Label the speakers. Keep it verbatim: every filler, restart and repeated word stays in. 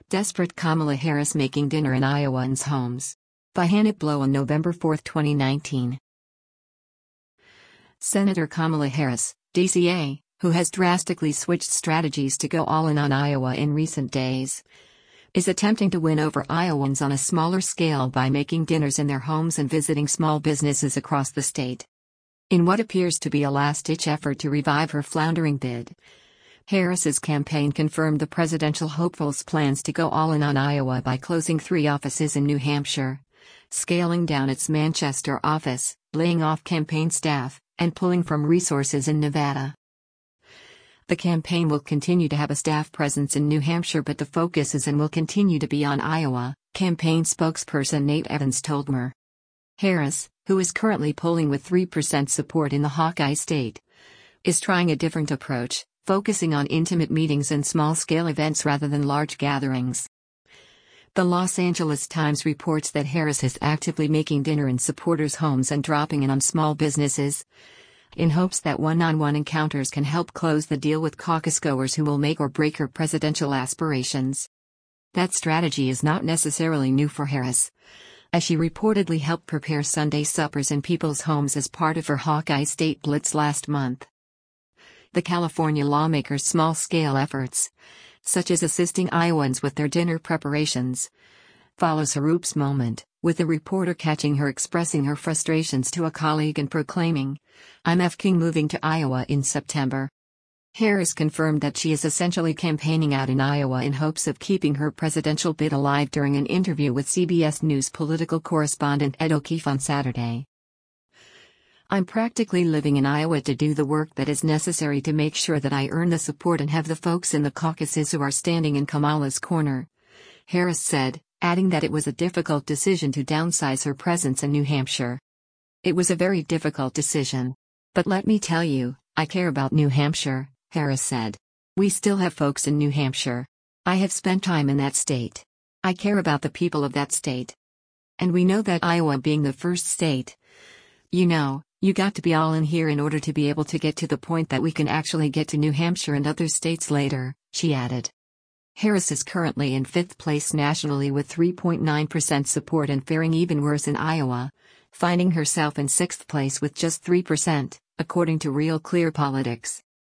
Speaker 1: Desperate Kamala Harris making dinner in Iowans' homes. By Hannah Blow on November fourth, twenty nineteen. Senator Kamala Harris, D C A, who has drastically switched strategies to go all in on Iowa in recent days, is attempting to win over Iowans on a smaller scale by making dinners in their homes and visiting small businesses across the state. In what appears to be a last-ditch effort to revive her floundering bid, Harris's campaign confirmed the presidential hopeful's plans to go all in on Iowa by closing three offices in New Hampshire, scaling down its Manchester office, laying off campaign staff, and pulling from resources in Nevada. The campaign will continue to have a staff presence in New Hampshire, but the focus is and will continue to be on Iowa, campaign spokesperson Nate Evans told M R. Harris, who is currently polling with three percent support in the Hawkeye state, is trying a different approach, focusing on intimate meetings and small-scale events rather than large gatherings. The Los Angeles Times reports that Harris is actively making dinner in supporters' homes and dropping in on small businesses, in hopes that one-on-one encounters can help close the deal with caucus-goers who will make or break her presidential aspirations. That strategy is not necessarily new for Harris, as she reportedly helped prepare Sunday suppers in people's homes as part of her Hawkeye State Blitz last month. The California lawmaker's small-scale efforts, such as assisting Iowans with their dinner preparations, follows her oops moment, with a reporter catching her expressing her frustrations to a colleague and proclaiming, "I'm f***ing moving to Iowa in September." Harris confirmed that she is essentially campaigning out in Iowa in hopes of keeping her presidential bid alive during an interview with C B S News political correspondent Ed O'Keefe on Saturday. "I'm practically living in Iowa to do the work that is necessary to make sure that I earn the support and have the folks in the caucuses who are standing in Kamala's corner," Harris said, adding that it was a difficult decision to downsize her presence in New Hampshire. "It was a very difficult decision. But let me tell you, I care about New Hampshire," Harris said. "We still have folks in New Hampshire. I have spent time in that state. I care about the people of that state. And we know that Iowa being the first state, you know, you got to be all in here in order to be able to get to the point that we can actually get to New Hampshire and other states later," she added. Harris is currently in fifth place nationally with three point nine percent support and faring even worse in Iowa, finding herself in sixth place with just three percent, according to Real Clear Politics.